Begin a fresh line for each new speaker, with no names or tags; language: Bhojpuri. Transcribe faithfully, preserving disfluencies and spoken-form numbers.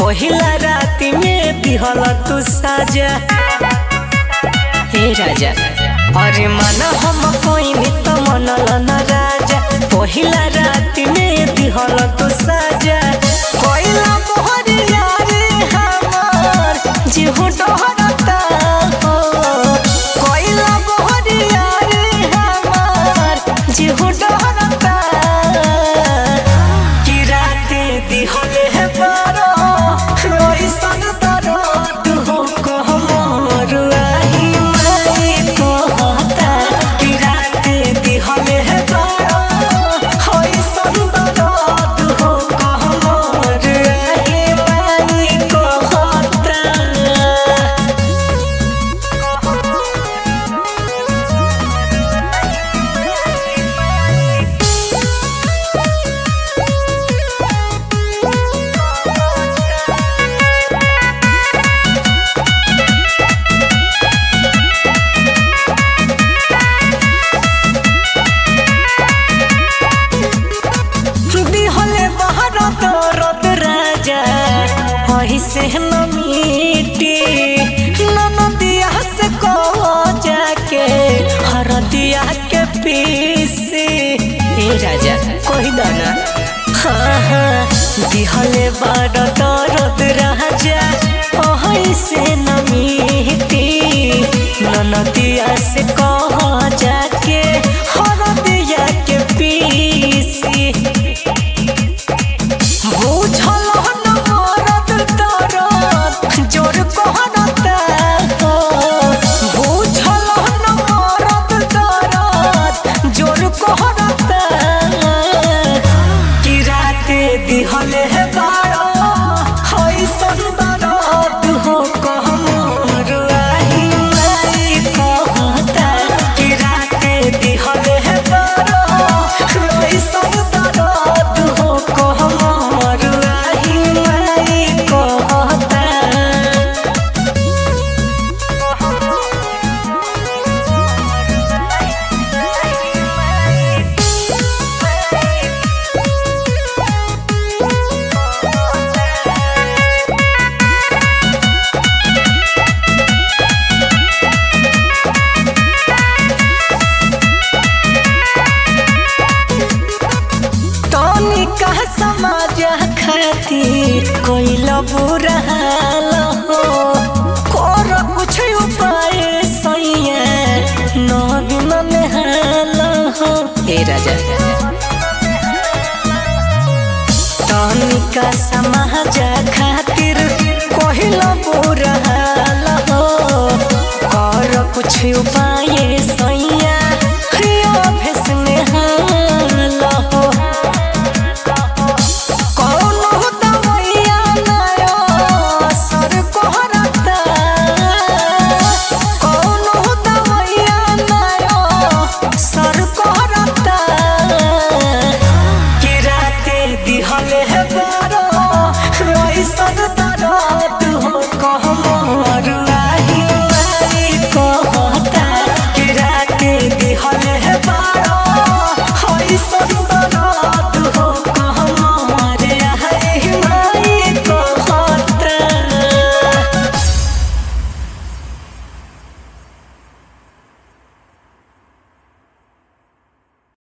पहिला राती में दिहल तू साजा हे राजा। अरे मन हम कोई तो मनल न राजा, पहिला राती में दिहल तू साजा। कोइला मोहर यारे हमार जीहू डहरता हो, कोइला मोहर यारे हमार जीहू डहरता। कि राते दिहले है बारो रोइसन दरो तू को हमर आही माई कहता। कि राते दिहले है बारो रोइसन दरो तू को हमर आही माई कहता। दिहले बाहर दरद राजा वही से न मिटी। ननदिया से कहो जाके हरदिया के पीसी ए राजा कोई दाना। हाँ हाँ दिहले बाहर दरद राजा वही से न मिटी। ननदिया से कहो जाके हरदिया के पीसी। बुझल न मरद दरद जोर कहरता हो, बुझल न मरद दरद जोर कहरता। कि राते दिहले है बारो होइसन दरद हो कहमर आही माई कहता। कि राते दिहले है बारो होइसन दरद हो कहमर आही माई कहता। तनिका समाज खातिर कोइल बुरा हाल हो, कर कुछ उपाय सैया नवीन नेहाल हो हे राजा। तनिका समाज खातिर कोइल बुरा हाल हो, कर कुछ उपाय